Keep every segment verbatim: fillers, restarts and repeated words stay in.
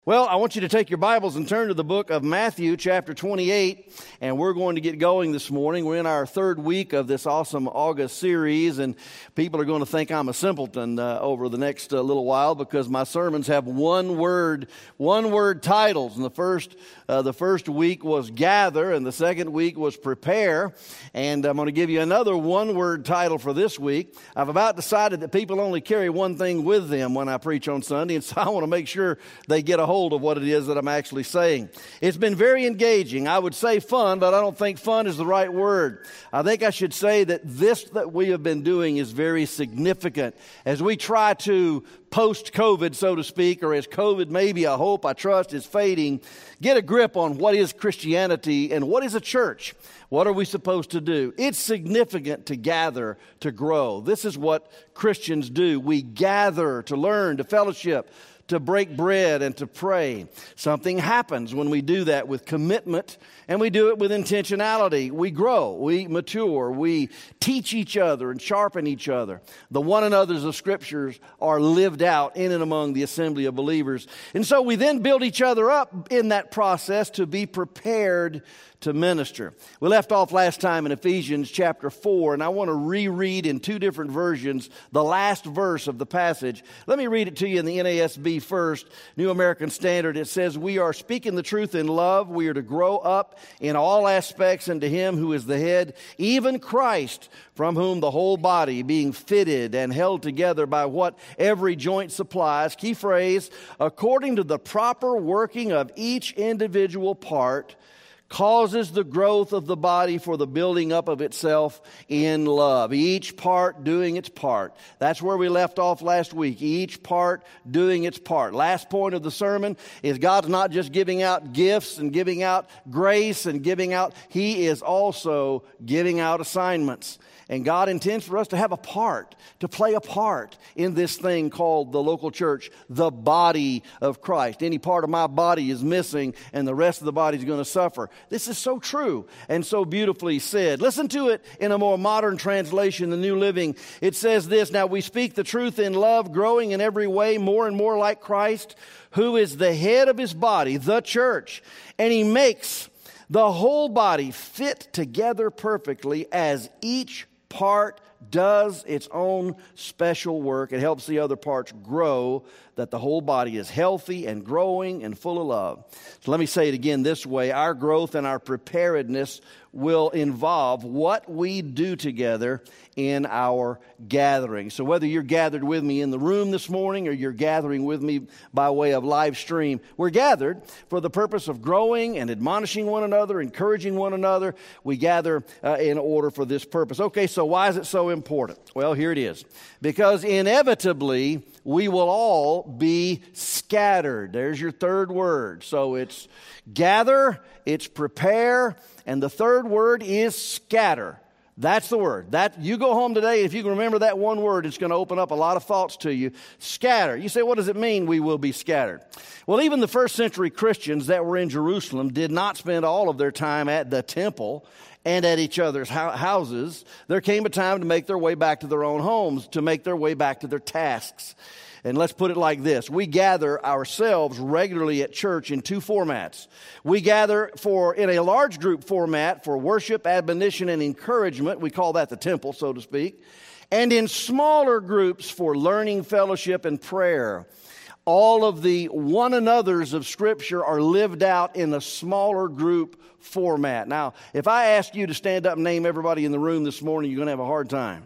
Well, I want you to take your Bibles and turn to the book of Matthew, chapter twenty-eight, and we're going to get going this morning. We're in our third week of this awesome August series, and people are going to think I'm a simpleton uh, over the next uh, little while because my sermons have one word, one word titles. And the first, uh, the first week was gather, and the second week was prepare. And I'm going to give you another one word title for this week. I've about decided that people only carry one thing with them when I preach on Sunday, and so I want to make sure they get a hold of what it is that I'm actually saying. It's been very engaging. I would say fun, but I don't think fun is the right word. I think I should say that this that we have been doing is very significant as we try to post-COVID, so to speak, or as COVID maybe, I hope, I trust, is fading, get a grip on what is Christianity and what is a church. What are we supposed to do? It's significant to gather, to grow. This is what Christians do. We gather to learn, to fellowship, to break bread and to pray. Something happens when we do that with commitment, and we do it with intentionality. We grow, we mature, we teach each other and sharpen each other. The one another's of Scriptures are lived out in and among the assembly of believers. And so we then build each other up in that process to be prepared to minister. We left off last time in Ephesians chapter four, and I want to reread in two different versions the last verse of the passage. Let me read it to you in the N A S B first, New American Standard. It says, "We are speaking the truth in love. We are to grow up in all aspects into Him who is the head, even Christ, from whom the whole body, being fitted and held together by what every joint supplies," key phrase, "according to the proper working of each individual part, causes the growth of the body for the building up of itself in love." Each part doing its part. That's where we left off last week. Each part doing its part. Last point of the sermon is God's not just giving out gifts and giving out grace and giving out, He is also giving out assignments. And God intends for us to have a part, to play a part in this thing called the local church, the body of Christ. Any part of my body is missing and the rest of the body is going to suffer. This is so true and so beautifully said. Listen to it in a more modern translation, the New Living. It says this, "Now we speak the truth in love, growing in every way more and more like Christ, who is the head of His body, the church. And He makes the whole body fit together perfectly as each part does its own special work. It helps the other parts grow, that the whole body is healthy and growing and full of love." So let me say it again this way. Our growth and our preparedness will involve what we do together in our gathering. So whether you're gathered with me in the room this morning or you're gathering with me by way of live stream, we're gathered for the purpose of growing and admonishing one another, encouraging one another. We gather uh, in order for this purpose. Okay, so why is it so important? Well, here it is. Because inevitably, we will all be scattered. There's your third word. So it's gather, it's prepare, and the third word is scatter. That's the word. That you go home today, if you can remember that one word, it's going to open up a lot of thoughts to you. Scatter. You say, what does it mean we will be scattered? Well, even the first century Christians that were in Jerusalem did not spend all of their time at the temple and at each other's houses. There came a time to make their way back to their own homes, to make their way back to their tasks. And let's put it like this. We gather ourselves regularly at church in two formats. We gather for in a large group format for worship, admonition, and encouragement. We call that the temple, so to speak. And in smaller groups for learning, fellowship, and prayer. All of the one another's of Scripture are lived out in a smaller group format. Now, if I ask you to stand up and name everybody in the room this morning, you're going to have a hard time.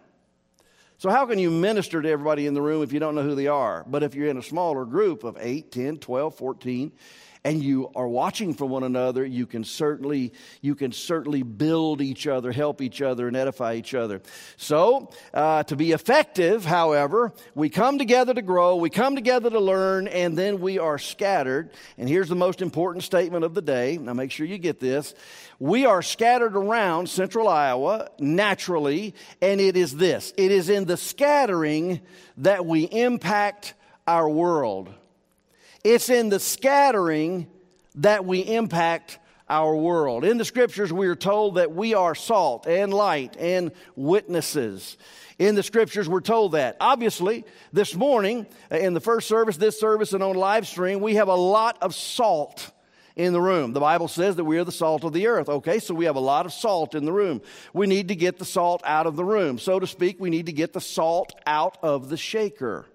So how can you minister to everybody in the room if you don't know who they are? But if you're in a smaller group of eight, ten, twelve, fourteen, and you are watching for one another, you can certainly you can certainly build each other, help each other, and edify each other. So uh, to be effective, however, we come together to grow, we come together to learn, and then we are scattered. And here's the most important statement of the day. Now make sure you get this. We are scattered around central Iowa naturally, and it is this. It is in the scattering that we impact our world. It's in the scattering that we impact our world. In the Scriptures, we are told that we are salt and light and witnesses. In the Scriptures, we're told that. Obviously, this morning, in the first service, this service, and on live stream, we have a lot of salt in the room. The Bible says that we are the salt of the earth. Okay, so we have a lot of salt in the room. We need to get the salt out of the room. So to speak, we need to get the salt out of the shaker.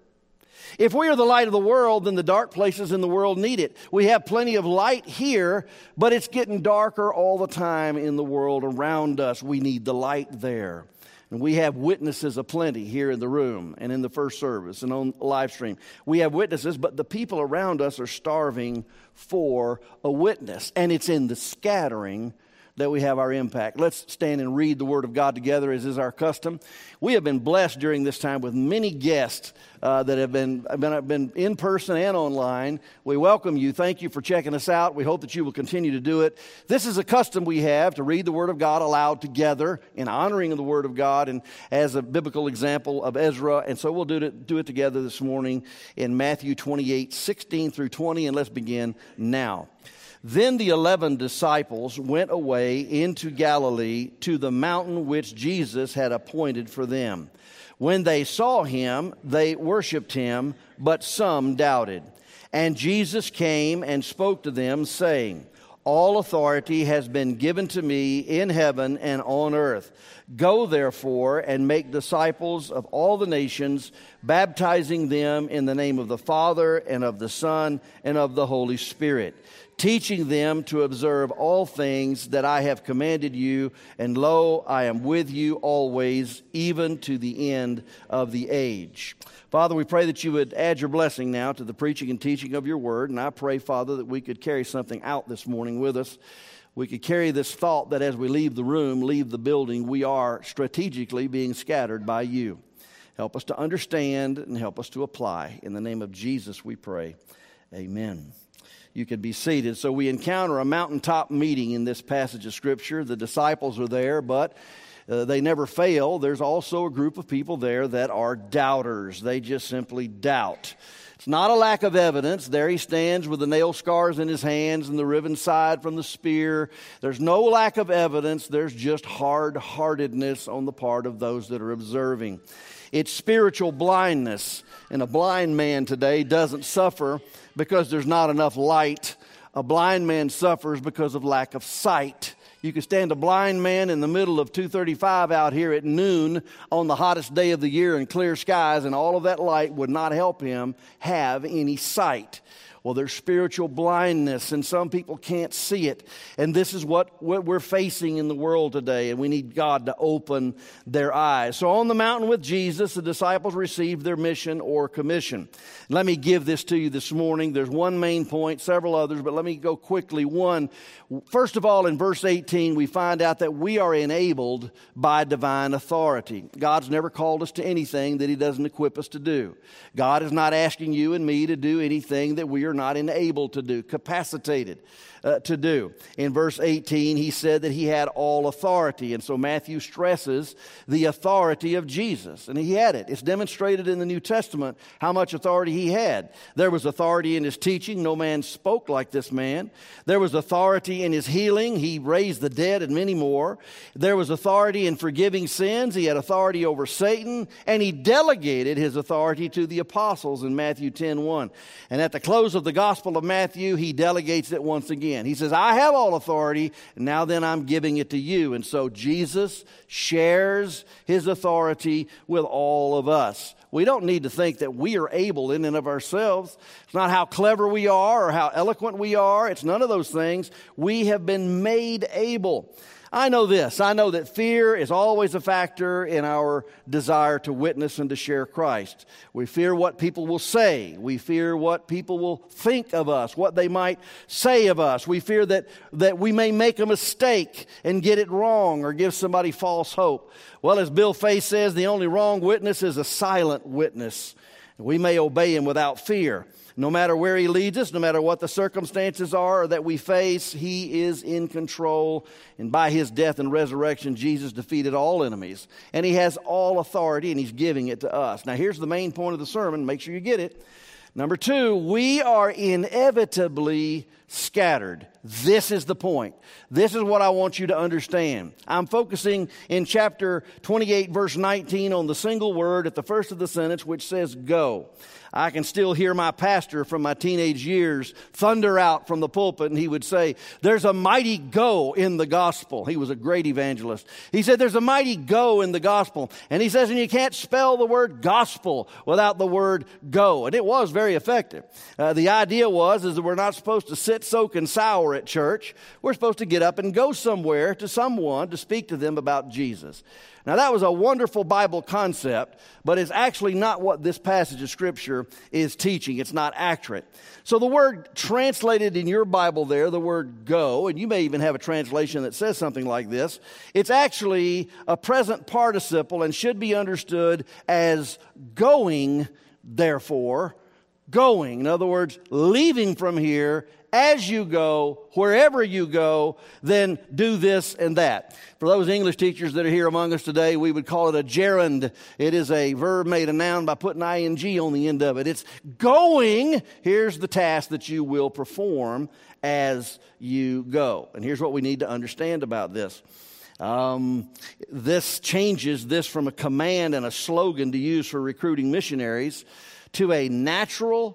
If we are the light of the world, then the dark places in the world need it. We have plenty of light here, but it's getting darker all the time in the world around us. We need the light there. And we have witnesses aplenty here in the room and in the first service and on live stream. We have witnesses, but the people around us are starving for a witness. And it's in the scattering that we have our impact. Let's stand and read the Word of God together, as is our custom. We have been blessed during this time with many guests uh, that have been, been, been in person and online. We welcome you. Thank you for checking us out. We hope that you will continue to do it. This is a custom we have to read the Word of God aloud together in honoring of the Word of God and as a biblical example of Ezra. And so we'll do it, do it together this morning in Matthew twenty-eight, sixteen through twenty. And let's begin now. Then the eleven disciples went away into Galilee to the mountain which Jesus had appointed for them. When they saw him, they worshipped him, but some doubted. And Jesus came and spoke to them, saying, All authority has been given to me in heaven and on earth. Go therefore and make disciples of all the nations, baptizing them in the name of the Father and of the Son and of the Holy Spirit, teaching them to observe all things that I have commanded you, and lo, I am with you always, even to the end of the age. Father, we pray that you would add your blessing now to the preaching and teaching of your word, and I pray, Father, that we could carry something out this morning with us. We could carry this thought that as we leave the room, leave the building, we are strategically being scattered by you. Help us to understand and help us to apply. In the name of Jesus we pray. Amen. You can be seated. So we encounter a mountaintop meeting in this passage of Scripture. The disciples are there, but uh, they never fail. There's also a group of people there that are doubters. They just simply doubt. It's not a lack of evidence. There he stands with the nail scars in his hands and the riven side from the spear. There's no lack of evidence. There's just hard-heartedness on the part of those that are observing. It's spiritual blindness. And a blind man today doesn't suffer because there's not enough light. A blind man suffers because of lack of sight. You can stand a blind man in the middle of two thirty-five out here at noon on the hottest day of the year in clear skies, and all of that light would not help him have any sight. Well, there's spiritual blindness, and some people can't see it. And this is what, what we're facing in the world today, and we need God to open their eyes. So on the mountain with Jesus, the disciples received their mission or commission. Let me give this to you this morning. There's one main point, several others, but let me go quickly. One, first of all, in verse eighteen, we find out that we are enabled by divine authority. God's never called us to anything that he doesn't equip us to do. God is not asking you and me to do anything that we are not enabled to do, capacitated uh, to do. In verse eighteen, he said that he had all authority. And so Matthew stresses the authority of Jesus. And he had it. It's demonstrated in the New Testament how much authority he had. There was authority in his teaching. No man spoke like this man. There was authority in his healing. He raised the dead and many more. There was authority in forgiving sins. He had authority over Satan. And he delegated his authority to the apostles in Matthew ten one. And at the close of the Gospel of Matthew, he delegates it once again. He says, I have all authority, and now then I'm giving it to you. And so Jesus shares his authority with all of us. We don't need to think that we are able in and of ourselves. It's not how clever we are or how eloquent we are. It's none of those things. We have been made able. I know this. I know that fear is always a factor in our desire to witness and to share Christ. We fear what people will say. We fear what people will think of us, what they might say of us. We fear that, that we may make a mistake and get it wrong or give somebody false hope. Well, as Bill Fay says, the only wrong witness is a silent witness. We may obey him without fear. No matter where he leads us, no matter what the circumstances are that we face, he is in control. And by his death and resurrection, Jesus defeated all enemies. And he has all authority, and he's giving it to us. Now, here's the main point of the sermon. Make sure you get it. Number two, we are inevitably scattered. This is the point. This is what I want you to understand. I'm focusing in chapter twenty-eight, verse nineteen on the single word at the first of the sentence, which says go. I can still hear my pastor from my teenage years thunder out from the pulpit, and he would say, there's a mighty go in the gospel. He was a great evangelist. He said, there's a mighty go in the gospel. And he says, and you can't spell the word gospel without the word go. And it was very effective. Uh, the idea was is that we're not supposed to sit, soak, and sour at church. We're supposed to get up and go somewhere to someone to speak to them about Jesus. Now, that was a wonderful Bible concept, but it's actually not what this passage of Scripture is teaching. It's not accurate. So the word translated in your Bible there, the word go, and you may even have a translation that says something like this, it's actually a present participle and should be understood as going, therefore, going. In other words, leaving from here. As you go, wherever you go, then do this and that. For those English teachers that are here among us today, we would call it a gerund. It is a verb made a noun by putting ing on the end of it. It's going. Here's the task that you will perform as you go. And here's what we need to understand about this. Um, this changes this from a command and a slogan to use for recruiting missionaries to a natural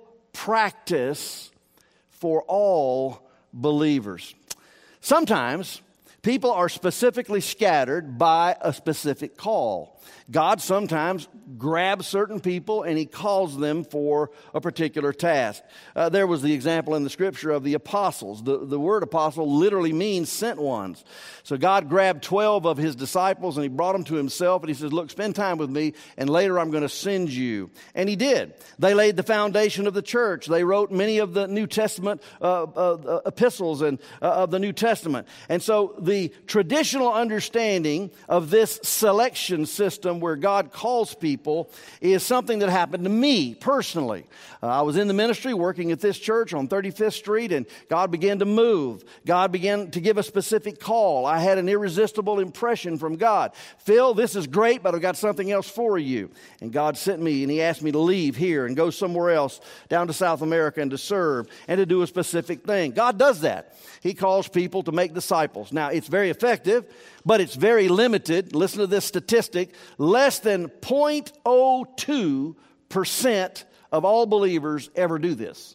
practice for all believers. Sometimes people are specifically scattered by a specific call. God sometimes grabs certain people and he calls them for a particular task. Uh, there was the example in the scripture of the apostles. The, the word apostle literally means sent ones. So God grabbed twelve of his disciples and he brought them to himself and he says, look, spend time with me and later I'm going to send you. And he did. They laid the foundation of the church. They wrote many of the New Testament uh, uh, epistles and uh, of the New Testament. And so the traditional understanding of this selection system where God calls people is something that happened to me personally. Uh, I was in the ministry working at this church on thirty-fifth Street, and God began to move. God began to give a specific call. I had an irresistible impression from God. Phil, this is great, but I've got something else for you. And God sent me, and he asked me to leave here and go somewhere else down to South America and to serve and to do a specific thing. God does that. He calls people to make disciples. Now, it's very effective, but it's very limited. Listen to this statistic. Less than zero point zero two percent of all believers ever do this.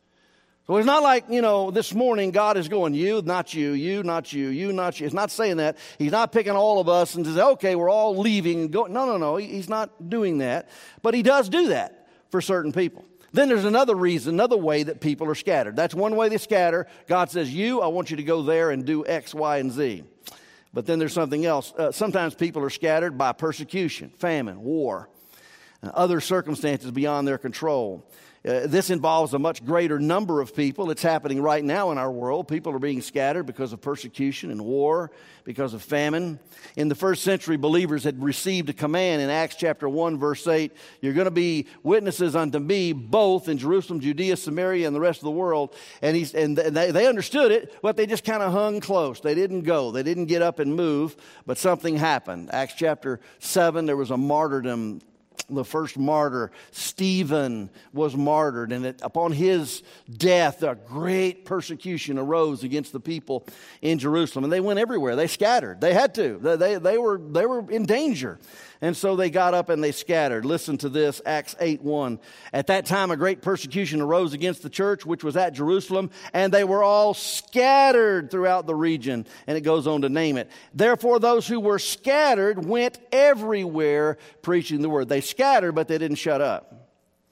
So it's not like, you know, this morning God is going, you, not you, you, not you, you, not you. It's not saying that. He's not picking all of us and says, okay, we're all leaving and going. No, no, no. He's not doing that. But he does do that for certain people. Then there's another reason, another way that people are scattered. That's one way they scatter. God says, you, I want you to go there and do X, Y, and Z. But then there's something else. Uh, sometimes people are scattered by persecution, famine, war, and other circumstances beyond their control. Uh, this involves a much greater number of people. It's happening right now in our world. People are being scattered because of persecution and war, because of famine. In the first century, believers had received a command in Acts chapter one, verse eight. You're going to be witnesses unto me both in Jerusalem, Judea, Samaria, and the rest of the world. And, he's, and they, they understood it, but they just kind of hung close. They didn't go. They didn't get up and move, but something happened. Acts chapter seven, there was a martyrdom. The first martyr, Stephen, was martyred, and it, upon his death, a great persecution arose against the people in Jerusalem, and they went everywhere. They scattered. They had to. They, they, they were, they were in danger, and so they got up and they scattered. Listen to this, Acts eight one. At that time, a great persecution arose against the church, which was at Jerusalem, and they were all scattered throughout the region, and it goes on to name it. Therefore, those who were scattered went everywhere preaching the word. They scattered, but they didn't shut up.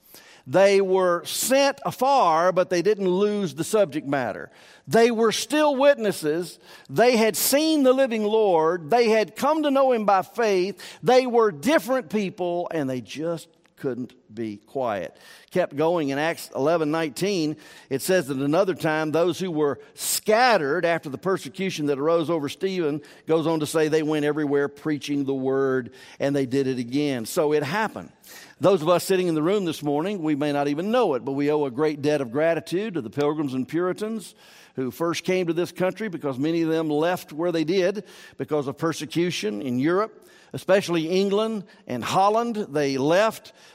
They were sent afar, but they didn't lose the subject matter. They were still witnesses. They had seen the living Lord. They had come to know him by faith. They were different people, and they just couldn't be quiet. Kept going in Acts eleven nineteen. It says that another time those who were scattered after the persecution that arose over Stephen, goes on to say they went everywhere preaching the word, and they did it again. So it happened. Those of us sitting in the room this morning, we may not even know it, but we owe a great debt of gratitude to the Pilgrims and Puritans who first came to this country, because many of them left where they did because of persecution in Europe, especially England and Holland. They left their homeland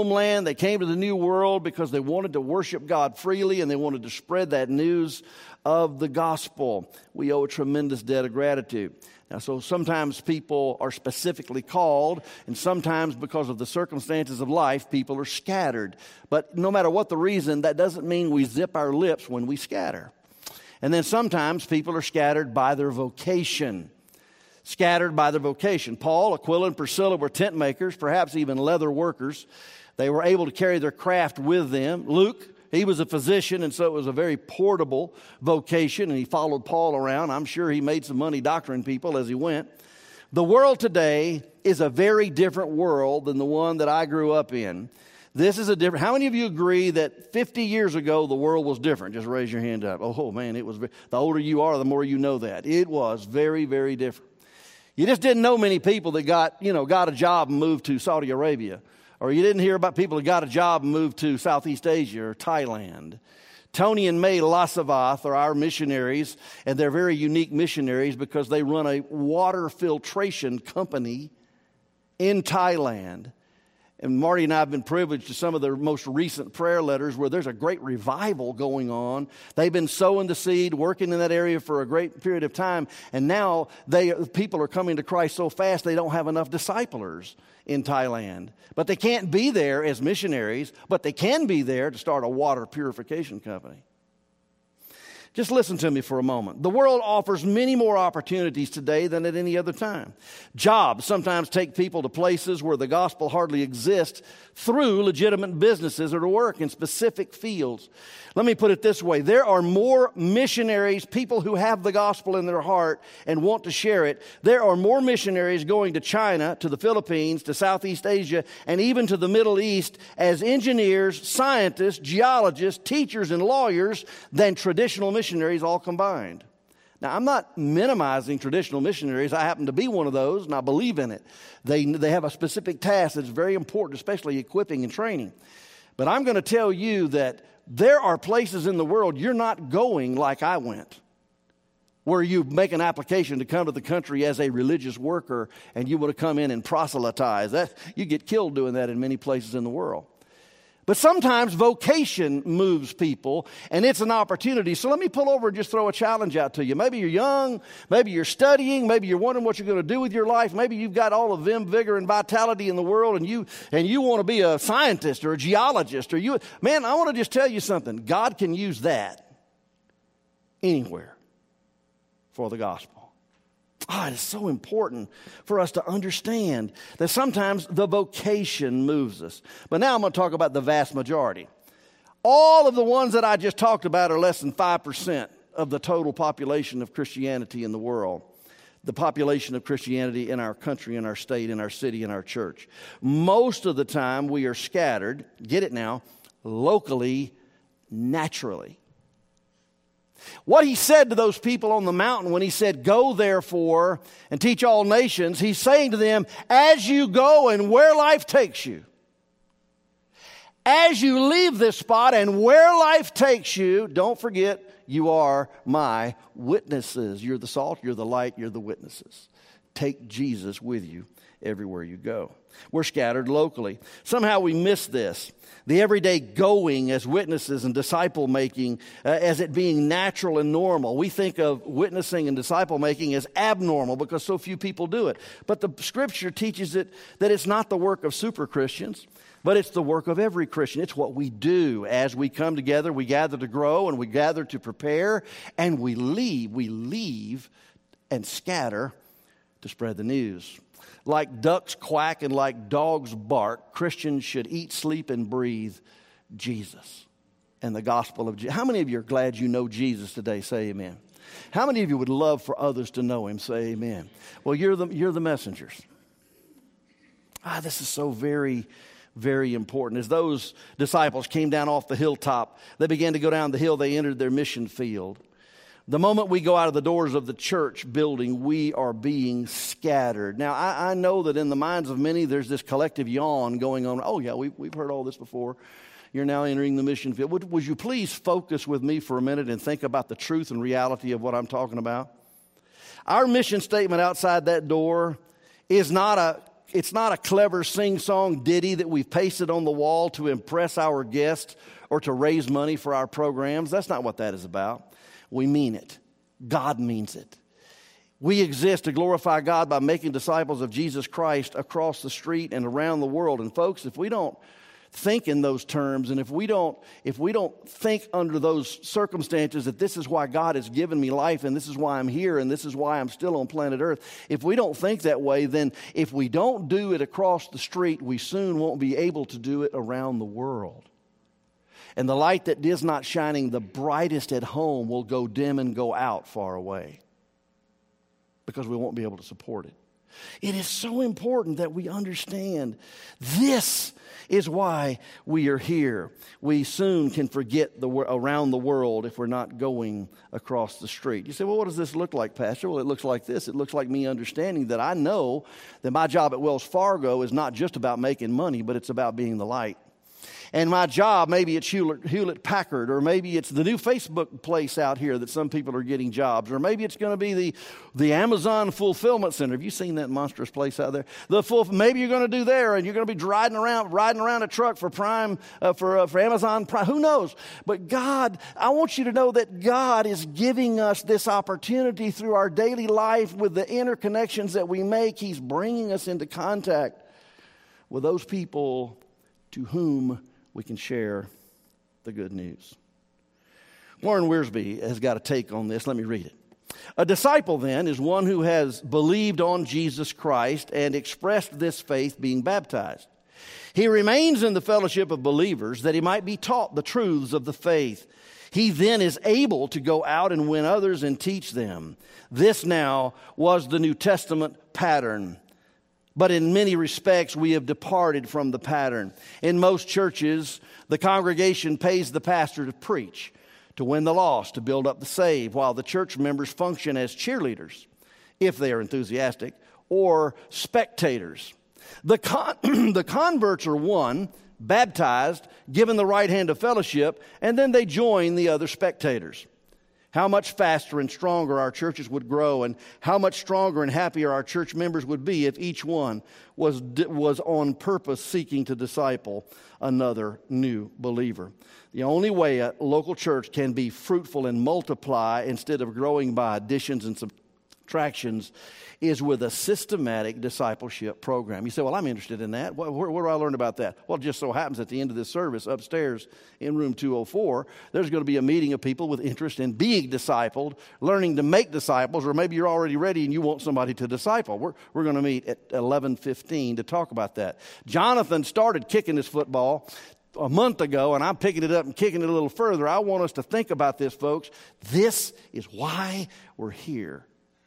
homeland. They came to the New World because they wanted to worship God freely and they wanted to spread that news of the gospel. We owe a tremendous debt of gratitude. Now, so sometimes people are specifically called, and sometimes because of the circumstances of life, people are scattered. But no matter what the reason, that doesn't mean we zip our lips when we scatter. And then sometimes people are scattered by their vocation. Scattered by their vocation. Paul, Aquila, and Priscilla were tent makers, perhaps even leather workers. They were able to carry their craft with them. Luke, he was a physician, and so it was a very portable vocation, and he followed Paul around. I'm sure he made some money doctoring people as he went. The world today is a very different world than the one that I grew up in. This is a different. How many of you agree that fifty years ago the world was different? Just raise your hand up. Oh, man, it was. The older you are, the more you know that. It was very, very different. You just didn't know many people that got, you know, got a job and moved to Saudi Arabia. Or you didn't hear about people that got a job and moved to Southeast Asia or Thailand. Tony and May Lasavath are our missionaries, and they're very unique missionaries because they run a water filtration company in Thailand. And Marty and I have been privileged to some of their most recent prayer letters where there's a great revival going on. They've been sowing the seed, working in that area for a great period of time. And now they people are coming to Christ so fast they don't have enough disciplers in Thailand. But they can't be there as missionaries, but they can be there to start a water purification company. Just listen to me for a moment. The world offers many more opportunities today than at any other time. Jobs sometimes take people to places where the gospel hardly exists through legitimate businesses or to work in specific fields. Let me put it this way. There are more missionaries, people who have the gospel in their heart and want to share it. There are more missionaries going to China, to the Philippines, to Southeast Asia, and even to the Middle East as engineers, scientists, geologists, teachers, and lawyers than traditional missionaries all combined. Now, I'm not minimizing traditional missionaries. I happen to be one of those, and I believe in it. They, they have a specific task that's very important, especially equipping and training. But I'm going to tell you that there are places in the world you're not going like I went, where you make an application to come to the country as a religious worker, and you want to come in and proselytize. That, you get killed doing that in many places in the world. But sometimes vocation moves people, and it's an opportunity. So let me pull over and just throw a challenge out to you. Maybe you're young, maybe you're studying, maybe you're wondering what you're going to do with your life. Maybe you've got all of vim, vigor, and vitality in the world, and you and you want to be a scientist or a geologist. Or you, man, I want to just tell you something. God can use that anywhere for the gospel. Ah, it is so important for us to understand that sometimes the vocation moves us. But now I'm going to talk about the vast majority. All of the ones that I just talked about are less than five percent of the total population of Christianity in the world. The population of Christianity in our country, in our state, in our city, in our church. Most of the time we are scattered, get it now, locally, naturally. What he said to those people on the mountain when he said, "Go therefore and teach all nations," he's saying to them, as you go and where life takes you, as you leave this spot and where life takes you, don't forget you are my witnesses. You're the salt, you're the light, you're the witnesses. Take Jesus with you everywhere you go. We're scattered locally. Somehow we miss this. The everyday going as witnesses and disciple making uh, as it being natural and normal. We think of witnessing and disciple making as abnormal because so few people do it. But the scripture teaches it that it's not the work of super Christians, but it's the work of every Christian. It's what we do as we come together. We gather to grow and we gather to prepare, and we leave. We leave and scatter to spread the news. Like ducks quack and like dogs bark, Christians should eat, sleep, and breathe Jesus and the gospel of Jesus. How many of you are glad you know Jesus today? Say amen. How many of you would love for others to know him? Say amen. Well, you're the, you're the messengers. Ah, this is so very, very important. As those disciples came down off the hilltop, they began to go down the hill. They entered their mission field. The moment we go out of the doors of the church building, we are being scattered. Now, I, I know that in the minds of many, there's this collective yawn going on. Oh, yeah, we, we've heard all this before. You're now entering the mission field. Would, would you please focus with me for a minute and think about the truth and reality of what I'm talking about? Our mission statement outside that door is not a it's not a clever sing-song ditty that we've pasted on the wall to impress our guests or to raise money for our programs. That's not what that is about. We mean it. God means it. We exist to glorify God by making disciples of Jesus Christ across the street and around the world. And folks, if we don't think in those terms, and if we don't if we don't think under those circumstances that this is why God has given me life, and this is why I'm here, and this is why I'm still on planet Earth, if we don't think that way, then if we don't do it across the street, we soon won't be able to do it around the world. And the light that is not shining the brightest at home will go dim and go out far away, because we won't be able to support it. It is so important that we understand this is why we are here. We soon can forget the around the world if we're not going across the street. You say, well, what does this look like, Pastor? Well, it looks like this. It looks like me understanding that I know that my job at Wells Fargo is not just about making money, but it's about being the light. And my job, maybe it's Hewlett, Hewlett Packard, or maybe it's the new Facebook place out here that some people are getting jobs, or maybe it's going to be the, the Amazon Fulfillment Center. Have you seen that monstrous place out there? The full, maybe you're going to do there, and you're going to be riding around, riding around a truck for Prime, uh, for uh, for Amazon Prime. Who knows? But God, I want you to know that God is giving us this opportunity through our daily life with the interconnections that we make. He's bringing us into contact with those people to whom we can share the good news. Warren Wiersbe has got a take on this. Let me read it. A disciple, then, is one who has believed on Jesus Christ and expressed this faith being baptized. He remains in the fellowship of believers that he might be taught the truths of the faith. He then is able to go out and win others and teach them. This now was the New Testament pattern. But in many respects, we have departed from the pattern. In most churches, the congregation pays the pastor to preach, to win the lost, to build up the saved, while the church members function as cheerleaders, if they are enthusiastic, or spectators. The, con- the converts are won, baptized, given the right hand of fellowship, and then they join the other spectators. How much faster and stronger our churches would grow, and how much stronger and happier our church members would be if each one was, was on purpose seeking to disciple another new believer. The only way a local church can be fruitful and multiply instead of growing by additions and subtractions is with a systematic discipleship program. You say, well, I'm interested in that. Where, where, where do I learn about that? Well, it just so happens at the end of this service upstairs in room two oh four, there's going to be a meeting of people with interest in being discipled, learning to make disciples, or maybe you're already ready and you want somebody to disciple. We're, we're going to meet at eleven fifteen to talk about that. Jonathan started kicking his football a month ago, and I'm picking it up and kicking it a little further. I want us to think about this, folks. This is why we're here.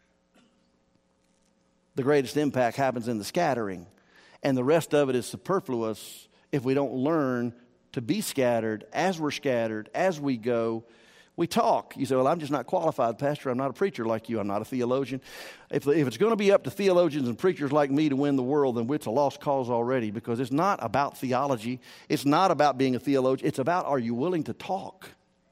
The greatest impact happens in the scattering, and the rest of it is superfluous if we don't learn to be scattered. As we're scattered, as we go, we talk. You say, well, I'm just not qualified, Pastor. I'm not a preacher like you. I'm not a theologian. If, if it's going to be up to theologians and preachers like me to win the world, then it's a lost cause already, because it's not about theology. It's not about being a theologian. It's about, are you willing to talk?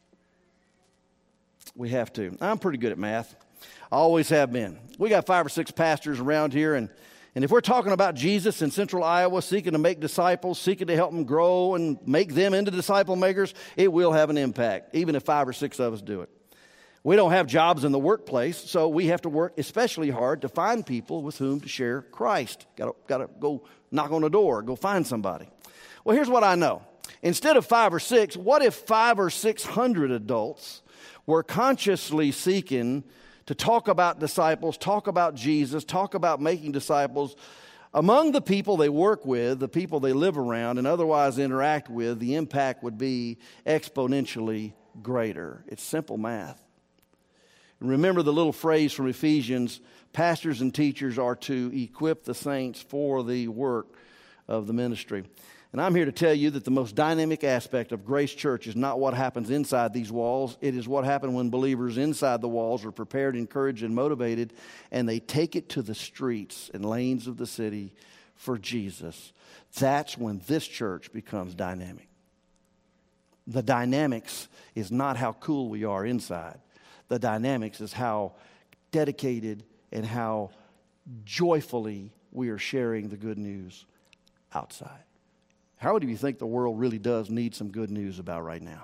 We have to. I'm pretty good at math. I always have been. We got five or six pastors around here, and, and if we're talking about Jesus in central Iowa, seeking to make disciples, seeking to help them grow and make them into disciple makers, it will have an impact, even if five or six of us do it. We don't have jobs in the workplace, so we have to work especially hard to find people with whom to share Christ. Got got to go knock on a door, go find somebody. Well, here's what I know. Instead of five or six, what if five or six hundred adults were consciously seeking to talk about disciples, talk about Jesus, talk about making disciples among the people they work with, the people they live around, and otherwise interact with? The impact would be exponentially greater. It's simple math. And remember the little phrase from Ephesians, pastors and teachers are to equip the saints for the work of the ministry. And I'm here to tell you that the most dynamic aspect of Grace Church is not what happens inside these walls. It is what happens when believers inside the walls are prepared, encouraged, and motivated, and they take it to the streets and lanes of the city for Jesus. That's when this church becomes dynamic. The dynamics is not how cool we are inside. The dynamics is how dedicated and how joyfully we are sharing the good news outside. How do you think the world really does need some good news about right now?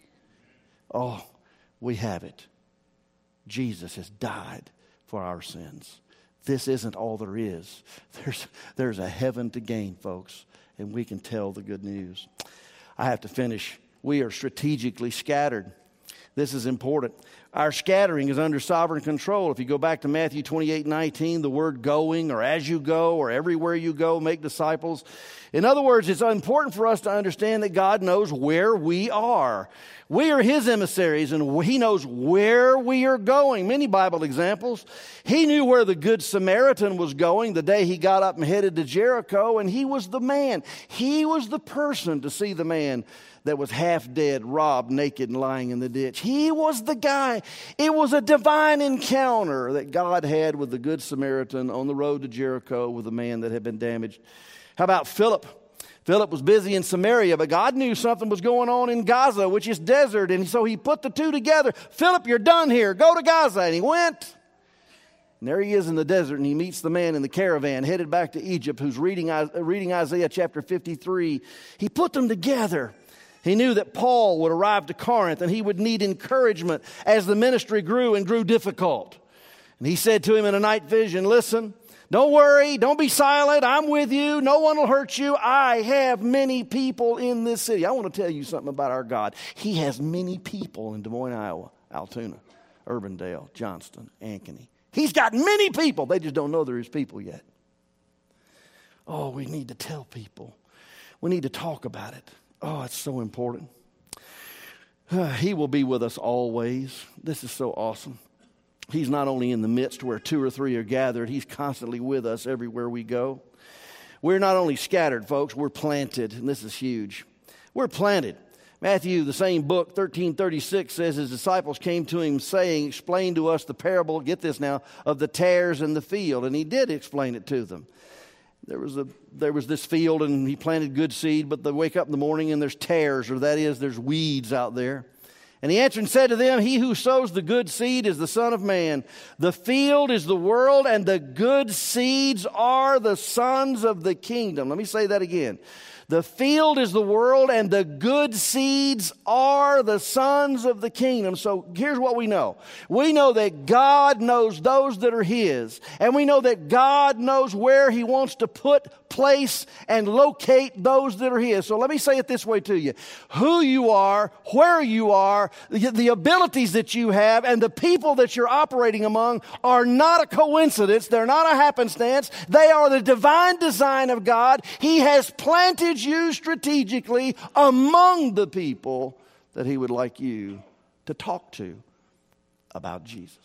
Oh, we have it. Jesus has died for our sins. This isn't all there is. There's, there's a heaven to gain, folks, and we can tell the good news. I have to finish. We are strategically scattered. This is important. Our scattering is under sovereign control. If you go back to Matthew twenty-eight nineteen, the word going, or as you go, or everywhere you go, make disciples. In other words, it's important for us to understand that God knows where we are. We are His emissaries, and He knows where we are going. Many Bible examples. He knew where the Good Samaritan was going the day he got up and headed to Jericho, and he was the man. He was the person to see the man that was half dead, robbed, naked, and lying in the ditch. He was the guy. It was a divine encounter that God had with the Good Samaritan on the road to Jericho with a man that had been damaged. How about Philip? Philip was busy in Samaria, but God knew something was going on in Gaza, which is desert, and so He put the two together. Philip, you're done here. Go to Gaza. And he went. And there he is in the desert, and he meets the man in the caravan headed back to Egypt who's reading, reading Isaiah chapter fifty-three. He put them together. He knew that Paul would arrive to Corinth and he would need encouragement as the ministry grew and grew difficult. And he said to him in a night vision, listen, don't worry, don't be silent, I'm with you, no one will hurt you. I have many people in this city. I want to tell you something about our God. He has many people in Des Moines, Iowa, Altoona, Urbandale, Johnston, Ankeny. He's got many people. They just don't know they're His people yet. Oh, we need to tell people. We need to talk about it. Oh, it's so important. Uh, he will be with us always. This is so awesome. He's not only in the midst where two or three are gathered, He's constantly with us everywhere we go. We're not only scattered, folks, we're planted, and this is huge. We're planted. Matthew, the same book, thirteen thirty-six says, His disciples came to Him saying, explain to us the parable, get this now, of the tares in the field. And He did explain it to them. There was a there was this field, and He planted good seed, but they wake up in the morning and there's tares, or that is, there's weeds out there. And He answered and said to them, He who sows the good seed is the Son of Man. The field is the world, and the good seeds are the sons of the kingdom. Let me say that again. The field is the world, and the good seeds are the sons of the kingdom. So here's what we know. We know that God knows those that are His, and we know that God knows where He wants to put, place, and locate those that are His. So let me say it this way to you. Who you are, where you are, the, the abilities that you have, and the people that you're operating among are not a coincidence. They're not a happenstance. They are the divine design of God. He has planted you strategically among the people that He would like you to talk to about Jesus.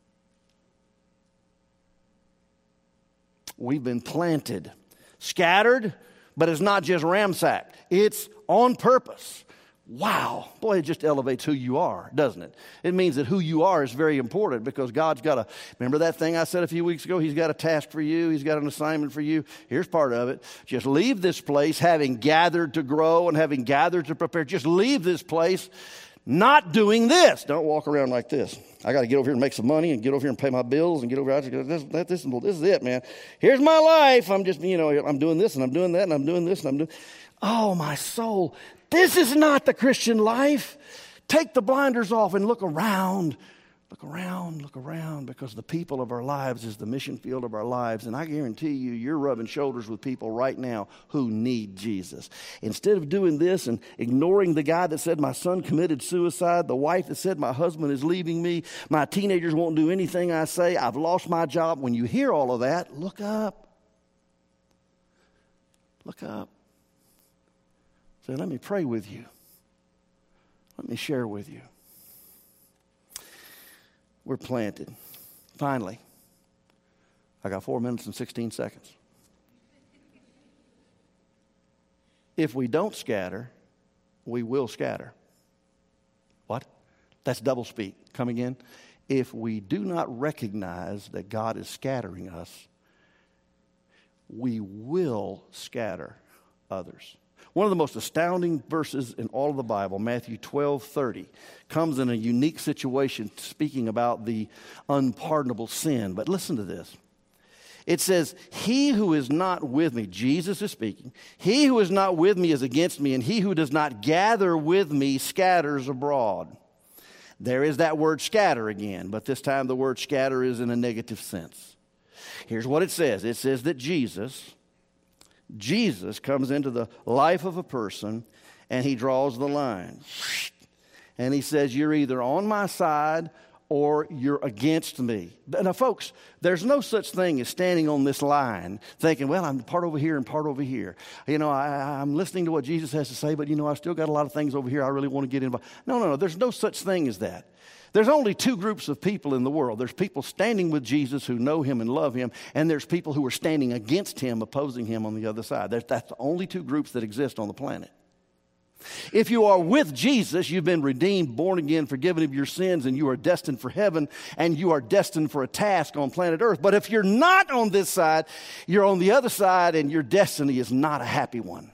We've been planted, scattered, but it's not just ransacked. It's on purpose. Wow. Boy, it just elevates who you are, doesn't it? It means that who you are is very important because God's got a, remember that thing I said a few weeks ago? He's got a task for you. He's got an assignment for you. Here's part of it. Just leave this place having gathered to grow and having gathered to prepare. Just leave this place not doing this. Don't walk around like this. I got to get over here and make some money and get over here and pay my bills and get over here. This, this, this, this is it, man. Here's my life. I'm just, you know, I'm doing this and I'm doing that and I'm doing this and I'm doing. Oh, my soul. This is not the Christian life. Take the blinders off and look around. Look around, look around, because the people of our lives is the mission field of our lives. And I guarantee you, you're rubbing shoulders with people right now who need Jesus. Instead of doing this and ignoring the guy that said my son committed suicide, the wife that said my husband is leaving me, my teenagers won't do anything I say, I've lost my job. When you hear all of that, look up. Look up. Say, let me pray with you. Let me share with you. We're planted. Finally, I got four minutes and sixteen seconds. If we don't scatter, we will scatter. What? That's double speak. Come again. If we do not recognize that God is scattering us, we will scatter others. One of the most astounding verses in all of the Bible, Matthew twelve thirty, comes in a unique situation speaking about the unpardonable sin. But listen to this. It says, he who is not with me, Jesus is speaking, he who is not with me is against me, and he who does not gather with me scatters abroad. There is that word scatter again, but this time the word scatter is in a negative sense. Here's what it says. It says that Jesus, Jesus comes into the life of a person and he draws the line. And he says, you're either on my side or you're against me. Now, folks, there's no such thing as standing on this line thinking, well, I'm part over here and part over here. You know, I, I'm listening to what Jesus has to say, but, you know, I still got a lot of things over here I really want to get involved. No, no, no, there's no such thing as that. There's only two groups of people in the world. There's people standing with Jesus who know him and love him, and there's people who are standing against him, opposing him on the other side. There's, that's the only two groups that exist on the planet. If you are with Jesus, you've been redeemed, born again, forgiven of your sins, and you are destined for heaven, and you are destined for a task on planet Earth. But if you're not on this side, you're on the other side, and your destiny is not a happy one.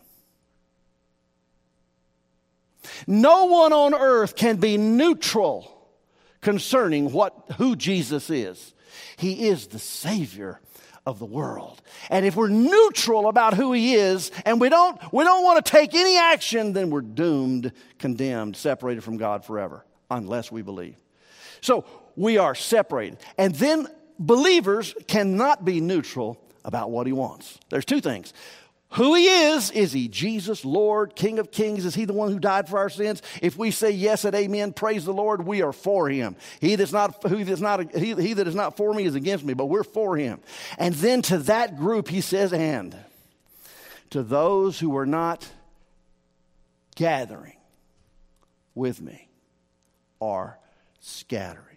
No one on earth can be neutral concerning what, who Jesus is. He is the Savior of the world. And if we're neutral about who he is and we don't we don't want to take any action, then we're doomed, condemned, separated from God forever, unless we believe. So we are separated. And then believers cannot be neutral about what he wants. There's two things. Who he is, is he Jesus, Lord, King of Kings? Is he the one who died for our sins? If we say yes and amen, praise the Lord, we are for him. He that's not, who that's not, he, he that is not for me is against me, but we're for him. And then to that group, he says, and to those who are not gathering with me are scattering.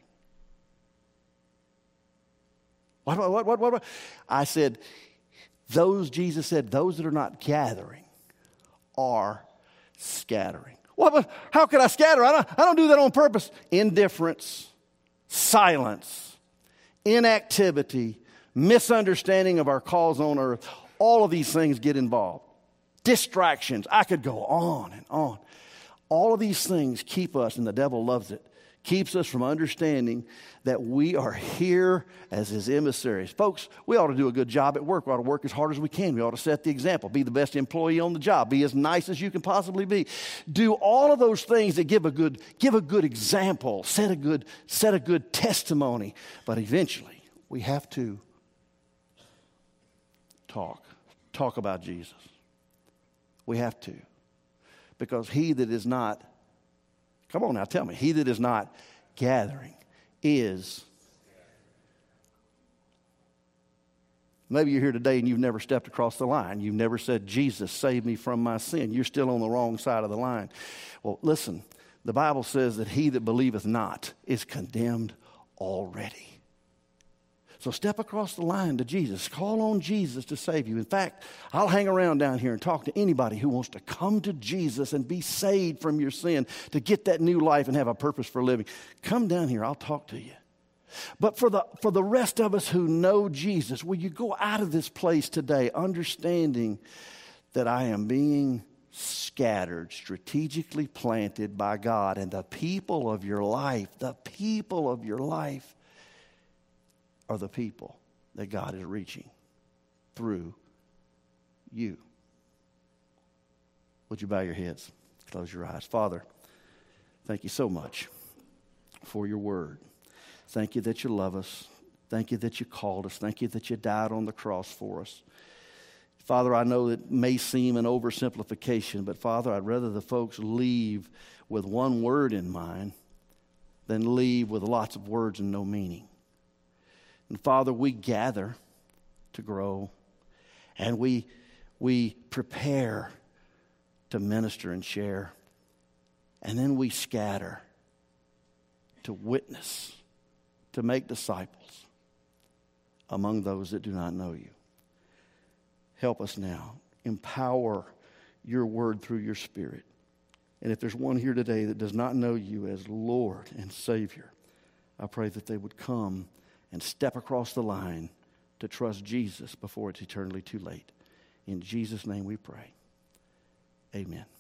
What, what, what, what, what? I said, Those, Jesus said, those that are not gathering are scattering. What? How could I scatter? I don't, I don't do that on purpose. Indifference, silence, inactivity, misunderstanding of our cause on earth. All of these things get involved. Distractions. I could go on and on. All of these things keep us, and the devil loves it, keeps us from understanding that we are here as his emissaries. Folks, we ought to do a good job at work. We ought to work as hard as we can. We ought to set the example. Be the best employee on the job. Be as nice as you can possibly be. Do all of those things that give a good, give a good example, set a good, set a good testimony. But eventually, we have to talk. Talk about Jesus. We have to. Because he that is not, come on now, tell me, he that is not gathering is. Maybe you're here today and you've never stepped across the line. You've never said, Jesus, save me from my sin. You're still on the wrong side of the line. Well, listen, the Bible says that he that believeth not is condemned already. So step across the line to Jesus. Call on Jesus to save you. In fact, I'll hang around down here and talk to anybody who wants to come to Jesus and be saved from your sin, to get that new life and have a purpose for living. Come down here. I'll talk to you. But for the, for the rest of us who know Jesus, will you go out of this place today understanding that I am being scattered, strategically planted by God, and the people of your life, the people of your life, are the people that God is reaching through you. Would you bow your heads? Close your eyes. Father, thank you so much for your word. Thank you that you love us. Thank you that you called us. Thank you that you died on the cross for us. Father, I know it may seem an oversimplification, but Father, I'd rather the folks leave with one word in mind than leave with lots of words and no meaning. And Father, we gather to grow, and we, we prepare to minister and share, and then we scatter to witness, to make disciples among those that do not know you. Help us now. Empower your word through your Spirit. And if there's one here today that does not know you as Lord and Savior, I pray that they would come and step across the line to trust Jesus before it's eternally too late. In Jesus' name we pray. Amen.